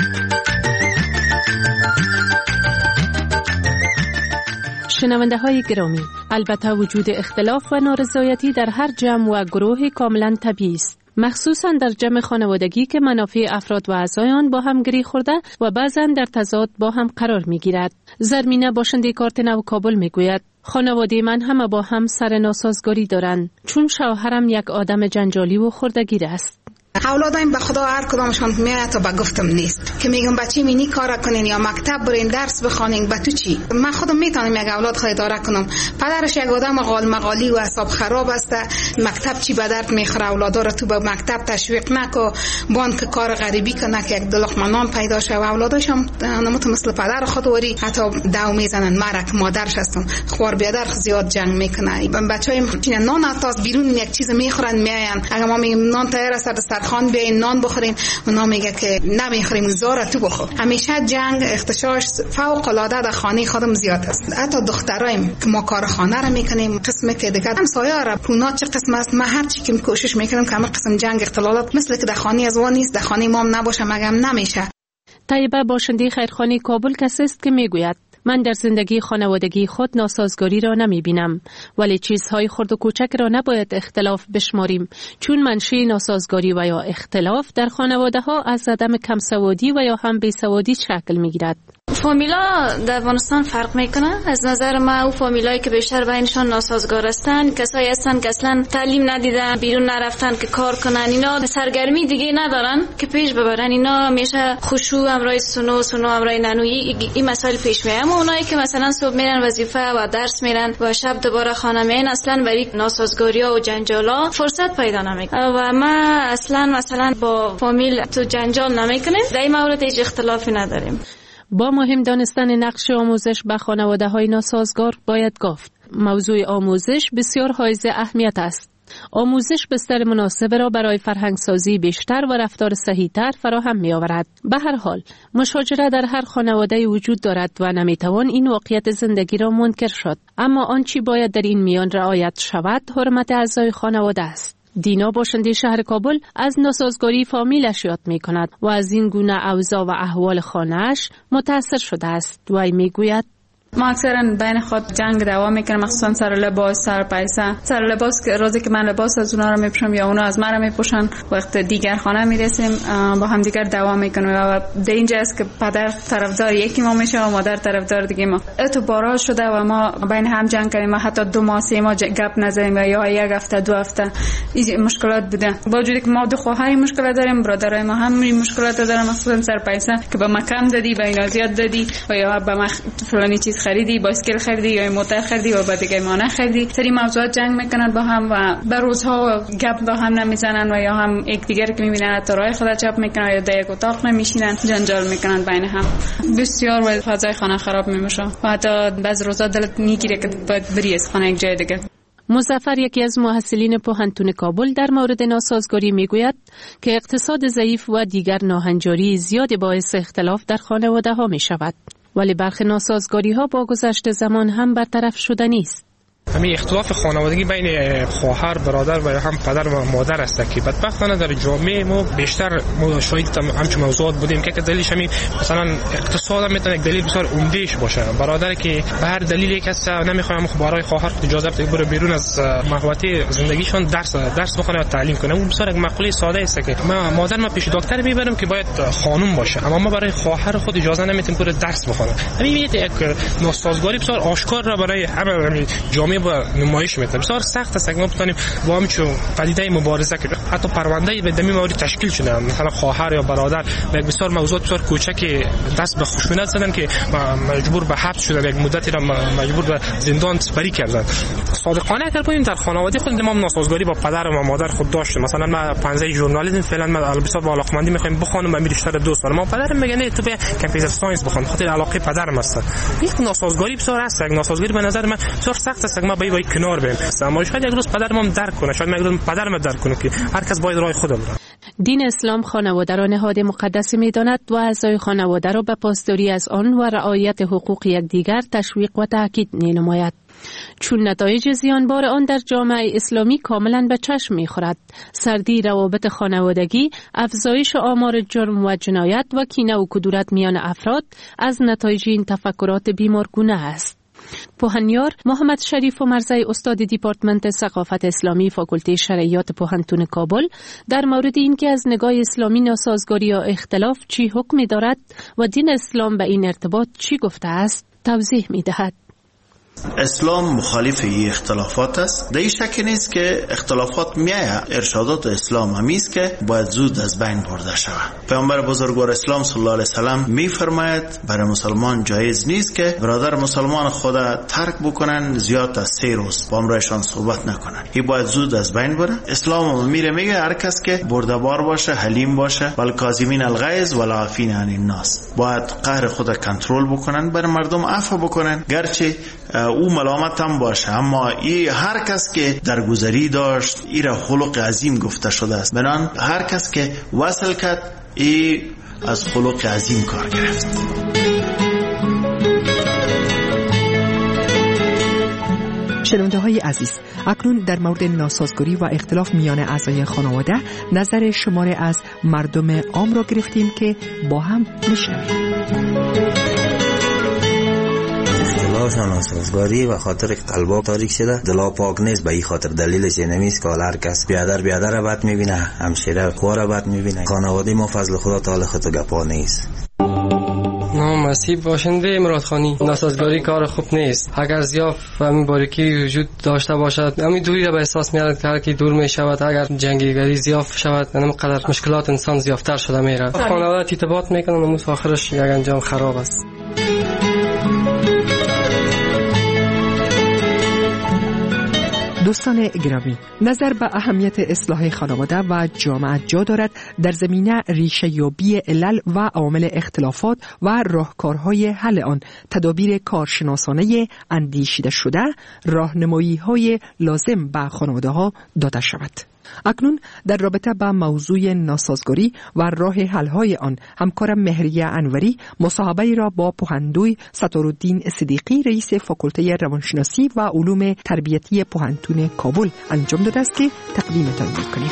B: شنونده های گرامی، البته وجود اختلاف و نارضایتی در هر جمع و گروه کاملا طبیعی است، مخصوصا در جمع خانوادگی که منافع افراد و اعضای آن با هم گره خورده و بعضا در تضاد با هم قرار می گیرد. زرمینه باشنده کارت نو کابل می گوید خانواده من همه با هم سر ناسازگاری دارند، چون شوهرم یک آدم جنجالی و خردگیر است.
T: اولادایم به خدا هر کدامشان میاد تا به گفتم نیست که میگم بچه مینی کار کنین یا مکتب برین درس بخونین. به تو چی؟ من خودم میتونم یک اولاد خود اداره کنم. پدرش یک آدم قال مقالی و حساب خراب است، مکتب چی به درد میخوره، اولادا رو تو به مکتب تشویق نکو، بانک کار غریبی کنه که یک دلخ نان پیدا شه و اولاداش هم نموت مثل پدر خود وری حتی دو میزنن. مرک مادرش هستن خوار بیادر زیاد جنگ میکنه. بچه‌ها چین نان اتاس بیرون یک چیز میخورن میاین، اگه ما میگیم نان تیار است خان بیاین نان بخورین، اونا میگه که نمیخوریم زارا تو بخور. همیشه جنگ اختشاش فوق العاده در خانه خودم زیاد است. حتی دخترایم که ما کار خانه را میکنیم، قسمی که دیگه همسایه را پونا چه قسم است، ما هر چی که کوشش میکنیم که همه قسم جنگ اختلالات مثل که در خانه از وان نیست، در خانه ما هم نباشه مگم نمیشه.
B: طیبه باشنده خیرخانه کابل کسی است که میگوید من در زندگی خانوادگی خود ناسازگاری را نمی بینم، ولی چیزهای خرد و کوچک را نباید اختلاف بشماریم، چون منشأ ناسازگاری و یا اختلاف در خانواده ها از عدم کمسوادی و یا هم بیسوادی شکل می گیرد.
F: فامیلا در افغانستان فرق میکنه. از نظر ما او فامیلایی که بیشتر بینشان ناسازگار هستن کسایی هستن که اصلا تعلیم ندیدن، بیرون نرفتن که کار کنن، اینا سرگرمی دیگه ندارن که پیش ببرن. اینا همیشه خشوع امرای سنو سنو امرای ننوی این مسائل پیش میاد. اما اونایی که مثلا صبح میرن وظیفه و درس میرن و شب دوباره خانه میان، اصلا برای ناسازگاری‌ها و جنجالا فرصت پیدا نمیکنه. و ما اصلا مثلا با فامیل تو جنجال نمیکنیم، در این مورد هیچ اختلافی نداریم.
B: با مهم دانستن نقش آموزش به خانواده های ناسازگار باید گفت موضوع آموزش بسیار حائز اهمیت است. آموزش بستر مناسب را برای فرهنگسازی بیشتر و رفتار صحیح‌تر فراهم می آورد. به هر حال مشاجره در هر خانواده وجود دارد و نمی توان این واقعیت زندگی را منکر شد، اما آنچه باید در این میان رعایت شود حرمت اعضای خانواده است. دینا باشنده شهر کابل از ناسازگاری فامیلش یاد می کند و از این گونه اوضاع و احوال خانه‌اش متأثر شده است. وی می گوید
W: ما اکثرا بین خود جنگ دوام میکنم، مخصوصا سر لباس، سر پیسه. سر لباس که روزی که من لباس از اونا رو میپوشم یا اونا از من رو میپوشن، وقت دیگر خانه میرسیم با هم دیگر دوام میکنیم و در اینجا است که پدر طرفدار یکی ما میشه و مادر طرفدار دیگه ما. تو بارا شده و ما بین هم جنگ کردیم، ما حتی دو ماه سه ماه گپ نزدیم یا یک هفته دو هفته. این مشکلات بوده. با وجودی که ما دو خواهر مشکلات داریم، برادرای ما هم مشکلات دارن، مخصوصا سر پیسه که به مکم دادی، به اینا زیاد دادی و یا به ما فلانی چیز خریدی، بایسکل خریدی یا موتور خریدی و بعد دیگه ما نخریدی. سری موضوعات جنگ میکنن با هم و به روزها گپ با هم نمیزنن و یا هم یکدیگر که میبینن تا راه خدا چپ میکنن یا در یک اتاق نمیشینن، جنجال میکنن بین هم. بسیار و فضای خانه خراب میشه و حتی بعض روزا دلت میگیره که باید بری از خانه یک جای دیگه.
B: مظفر یکی از محصلین پوهنتون کابل در مورد ناسازگاری میگوید که اقتصاد ضعیف و دیگر ناهنجاری زیاد باعث اختلاف در خانواده ها می شود، ولی برخی ناسازگاری ها با گذشت زمان هم برطرف شده نیست.
U: همین اختلاف خانوادگی بین خواهر، برادر و هم پدر و مادر است که بدبختانه در جامعه ما بیشتر شاهد همچون موضوعات بودیم که دلیلش همین مثلا اقتصاد هم میتونه یک دلیل بسیار عمدهش باشه. برادر که به هر دلیلی کس نمیخواد برای خواهر اجازه بده بره بیرون از محوطه زندگیشون درس درس بخونه و تعلیم کنه، اون بسیار یک مقوله ساده است که ما مادر ما پیش دکتر میبرم که باید خانم باشه، اما ما برای خواهر خود اجازه نمیتیم بره درس بخونه. همین یک ناسازگاری بسیار آشکار را برای همه جامعه با نمایش میده. بسیار سخت است که ما بتونیم با همچون پدیده مبارزه کنیم. حتی پرونده به دمی مورد تشکیل شده، مثلا خواهر یا برادر و یک بسیار موضوع بسیار کوچک دست به خشونت زدن که مجبور به حبس شدن، یک مدتی را مجبور به زندان سپری کردن. صادقانه اگر بگیم در خانواده خود ما ناسازگاری با پدر و مادر خود داشتیم. مثلا من پنځه ژورنالیسم فعلا من بسیار با علاقمندی میخوایم بخونم و میرشته دوست دارم، ما پدرم میگه نه تو به کامپیوتر ساینس بخون، خاطر علاقه پدرم است. یک ناسازگاری بسیار است. یک ناسازگاری به نظر من بسیار سخت است که ما باید کنار بریم. اما شاید یک روز پدرم هم درک کنه، شاید یک روز پدرم درک کنه که هر کس باید راه خود بره.
B: دین اسلام خانواده را نهاد مقدس می‌داند و اعضای خانواده را به پاسداری از آن و رعایت حقوق یکدیگر تشویق و تاکید می‌نماید، چون نتایج زیانبار آن در جامعه اسلامی کاملا به چشم می‌خورد. سردی روابط خانوادگی، افزایش آمار جرم و جنایت و کینه و کدورت میان افراد از نتایج این تفکرات بیمارگونه است. پوهنیار محمد شریف و مرزی استاد دیپارتمنت ثقافت اسلامی فاکولته شرعیات پوهنتون کابل در مورد اینکه از نگاه اسلامی ناسازگاری یا اختلاف چی حکمی دارد و دین اسلام به این ارتباط چی گفته است توضیح می دهد.
C: اسلام مخالف این اختلافات است. در این شک نیست که اختلافات میایه. ارشادات اسلام همیست که باید زود از بین برده شود. پیامبر بزرگوار اسلام صلی الله علیه وسلم میفرماید برای مسلمان جایز نیست که برادر مسلمان خود ترک بکنن زیاد از سه روز با همراهشان صحبت نکنن. این باید زود از بین بره. اسلام میره میگه هر کس که برده‌بار باشه، حلیم باشه، بل کاظمین الغیظ ولا عافین عن الناس، باید قهر خود کنترل بکنن، بر مردم عفو بکنن، گرچه او ملامت هم باشه، اما ای هر کس که درگذری داشت ای را خلق عظیم گفته شده است. بنان هر کس که وصل کرد ای از خلق عظیم کار گرفت.
S: شنونده های عزیز، اکنون در مورد ناسازگاری و اختلاف میان اعضای خانواده نظر شماره از مردم عام را گرفتیم که با هم میشنویم.
D: اختلاف و ناسازگاری و خاطر قلبا تاریک شده، دلا پاک نیست. به این خاطر دلیلش نمیست که هر کس بیادر بیادر را بد میبینه، همشیره کور را بد میبینه. خانواده ما فضل خدا تعالی خود گپا نیست.
G: نام مسیح باشنده مراد خانی. ناسازگاری کار خوب نیست. اگر زیاف و همین باریکی وجود داشته باشد، همین دوری را به احساس میارد که هر کی دور میشود، اگر جنگیگری زیاف شود، همینقدر مشکلات انسان زیافتر شده میره. خانواده ارتباط میکنن و آخرش یک انجام خراب است.
S: دوستان گرامی، نظر به اهمیت اصلاح خانواده و جامعه جا دارد در زمینه ریشه یابی علل و عوامل اختلافات و راهکارهای حل آن، تدابیر کارشناسانه اندیشیده شده، راهنمایی‌های لازم به خانواده‌ها داده شود. اکنون در رابطه با موضوع ناسازگاری و راه حل‌های آن، همکارم مهریه انوری مصاحبه را با پوهندوی ستارالدین صدیقی رئیس فاکولته روانشناسی و علوم تربیتی پوهنتون کابل انجام داده است که تقدیمتان می‌کنیم.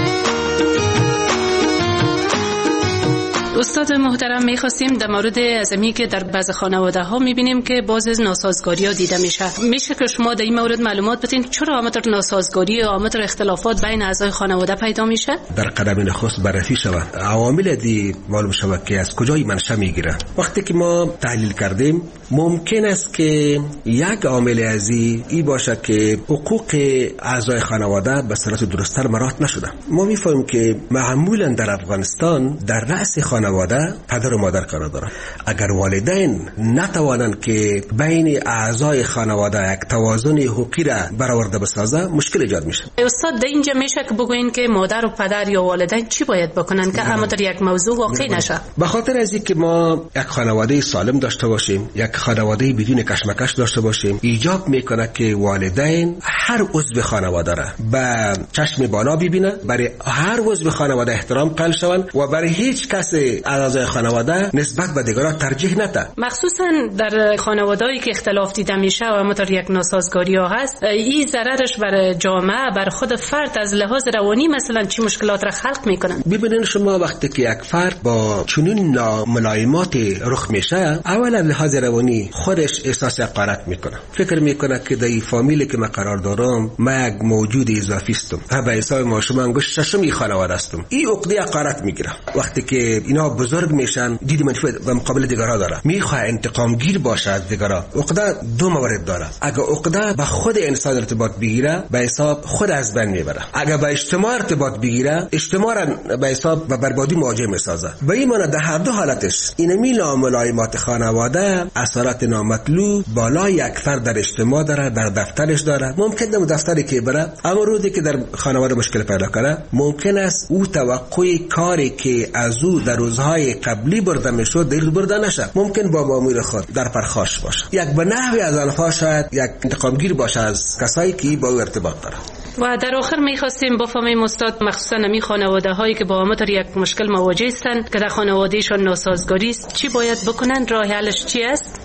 B: استاد محترم، میخواستیم در مورد از امی که در بعض خانواده ها میبینیم که باز از ناسازگاری ها دیده میشه. میشه که شما در این مورد معلومات بدین چرا آمدر ناسازگاری و آمدر اختلافات بین اعضای خانواده پیدا میشه؟
V: در قدم نخست بررسی شود عوامل دی معلوم شود که از کجای منشأ میگیره. وقتی که ما تحلیل کردیم ممکن است که یک عامل ازی ای باشه که حقوق اعضای خانواده به صورت درست‌تر مراعات نشده. ما میفهمیم که معمولا در افغانستان در رأس خانواده پدر و مادر قرار دارند. اگر والدین نتوانند که بین اعضای خانواده یک توازن حقوقی را برآورده بسازه، مشکل ایجاد میشه.
B: استاد در اینجا میشه که بگوین که مادر و پدر یا والدین چی باید بکنن که اما در یک موضوع واقع نشه؟
V: به خاطر از اینکه ما یک خانواده سالم داشته باشیم، یک خانواده بدون کشمکش داشته باشیم، ایجاب میکنه که والدین هر عضو خانواده را به چشم بالا ببینه، برای هر عضو خانواده احترام قائل شوند و برای هیچ کس اعضای خانواده نسبت به دیگران ترجیح نده.
B: مخصوصا در خانواده‌ای که اختلاف دیده میشه و همونطور یک ناسازگاری ها هست، این ضررش بر جامعه، بر خود فرد از لحاظ روانی مثلا چی مشکلات را خلق میکنن؟
V: ببینید شما وقتی که یک فرد با چنین ناملایمات رخ میشه، اولا لحاظ روانی خودش احساس حقارت میکنه، فکر میکنه که در این فامیلی که من قرار دارم من یک موجود اضافی هستم، به حساب ما شما انگشت ششم این خانواده هستم. این عقده حقارت میگیره. وقتی که اینا بزرگ میشن دید منفی و مقابل دیگرها داره، میخواه انتقام گیر باشه از دیگرها. عقده دو مورد داره. اگه عقده به خود انسان ارتباط بگیره به حساب خود از بین میبره، اگه به اجتماع ارتباط بگیره اجتماع را به حساب و بربادی مواجه میسازه. به این معنی در هر دو حالتش اینمی ناملایمات خانواده اثرات نامطلوب بالای یک فرد در اجتماع داره، در دفترش داره. ممکن در دفتری که بره اما روزی که در خانواده مشکل پیدا کنه، ممکن است او توقع کاری که از او در روزهای قبلی برده میشد دیر برده نشه. ممکن با مامور خود در پرخاش باشه. یک به نحوی از آنها شاید یک انتقامگیر باشه از کسایی که با او ارتباط داره.
B: و در آخر می‌خواستیم بفهمیم استاد، مخصوصا نمی خانواده‌هایی که با همونطور یک مشکل مواجه هستند که در خانوادهشون ناسازگاری است، چی باید بکنن؟ راه حلش چی است؟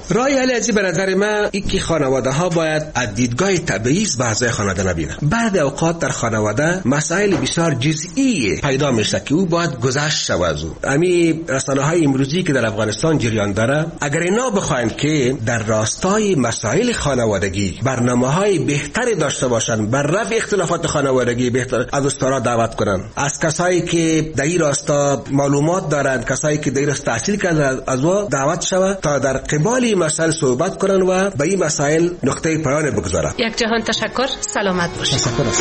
V: رای علی عزیز به نظر من این که خانواده ها باید از دیدگاه تبعیض به اعضای خانواده نبینن. بعد اوقات در خانواده مسائل بسیار جزئی پیدا میشه که او باید گذشت شود از او. امی رسانه های امروزی که در افغانستان جریان داره، اگر اینا بخواین که در راستای مسائل خانوادگی برنامه های بهتری داشته باشن، بر رفع اختلافات خانوادگی بهتر از استاد دعوت کنن، از کسایی که در این راستا معلومات دارند، کسایی که در این راستا تحصیل کردن از او دعوت شود تا در قبال مسائل صحبت کنن و به این مسائل نقطه پایان بگذارن.
B: یک جهان تشکر، سلامت باشید.
V: تشکر است.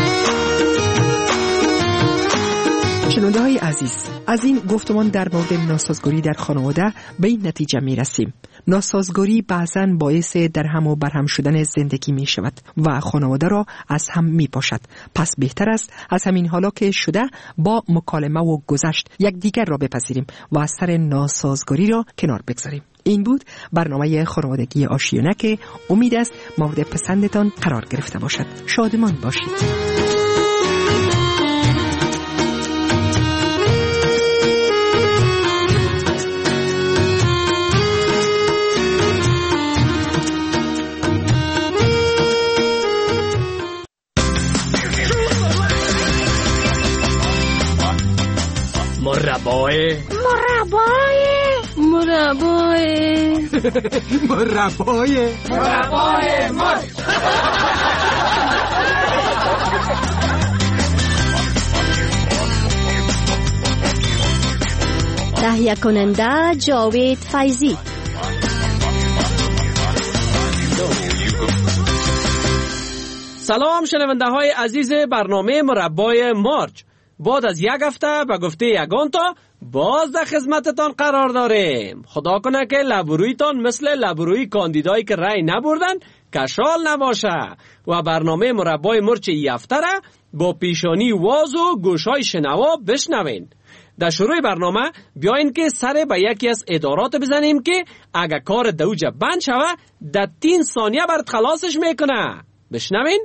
S: شنونده های عزیز، از این گفتمان در مورد ناسازگاری در خانواده به این نتیجه می رسیم: ناسازگاری بعضاً باعث در هم و برهم شدن زندگی می شود و خانواده را از هم می پاشد. پس بهتر است از همین حالا که شده با مکالمه و گذشت یکدیگر را بپذیریم و از سر ناسازگاری را کنار بگذاریم. این بود برنامه خانوادگی آشیانه که امید است مورد پسندتان قرار گرفته باشد. شادمان باشید.
J: مربای
M: مربای
B: مربای
J: مربای
M: مربای مرد.
Q: تهیه کننده جاوید فیضی.
H: سلام شنونده های عزیز برنامه مربای مارچ. بعد از یک هفته به گفته یگان تا باز در خدمتتان قرار داریم. خدا کنه که لبرویتان مثل لبروی کاندیدایی که رای نبردن کشال نباشه و برنامه مربای مرچ این هفته را با پیشانی واز و گوشای شنوا بشنوین. در شروع برنامه بیاین که سر به یکی از ادارات بزنیم که اگه کار دوجه بند شوه در تین ثانیه برات خلاصش میکنه. بشنوین.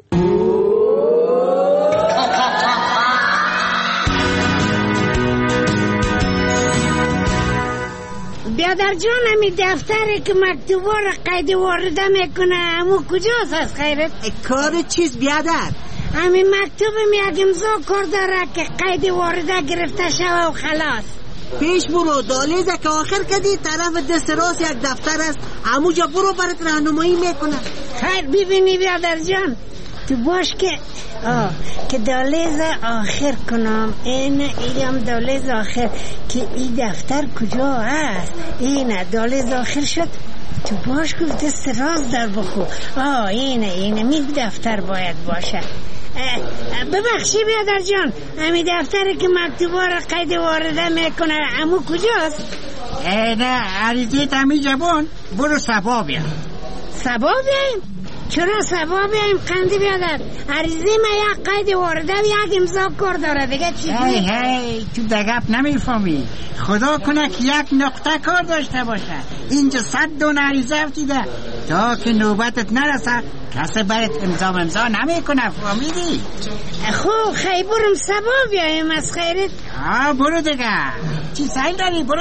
M: بیادر جان، همی دفتری که مکتوبا را قید وارده میکنه همو کجاست از خیرت؟
I: کار چیز بیادر؟
M: همی مکتوب می یک امضا کار داره که قید وارده گرفته شوه و خلاص.
I: پیش برو، دالیزه که آخر کدی طرف دست راست یک دفتر است، هموجا برو برات راهنمایی میکنه.
M: خیر ببینی بیادر جان، تو باش که آه که دالیز آخر کنم. این ایم دالیز آخر که این دفتر کجا است. این دالیز آخر شد، تو باش که دست راست در بخو. آه اینه اینه می دفتر باید باشه. ببخشی بیادر جان، همی دفتری که مکتوبا را قید وارده میکنه امو کجاست؟
I: اینه عریضی تمی جبون، برو سبا بیا.
M: سبا بیاییم؟ چرا سبا بیاییم قندی بیادر؟ عریضی ما یک قید وارده و یک امضا کار داره دیگه چی؟
I: هی هی تو دگپ نمیفهمی. خدا کنه که یک نقطه کار داشته باشه. اینجا صد دون عریضه افتیده تا که نوبتت نرسه کسی برات امضا امضا نمیکنه. فهمیدی؟
M: خب خیلی برم سبا بیاییم از خیرت.
I: آه برو دیگه، چی سعی داری؟ برو.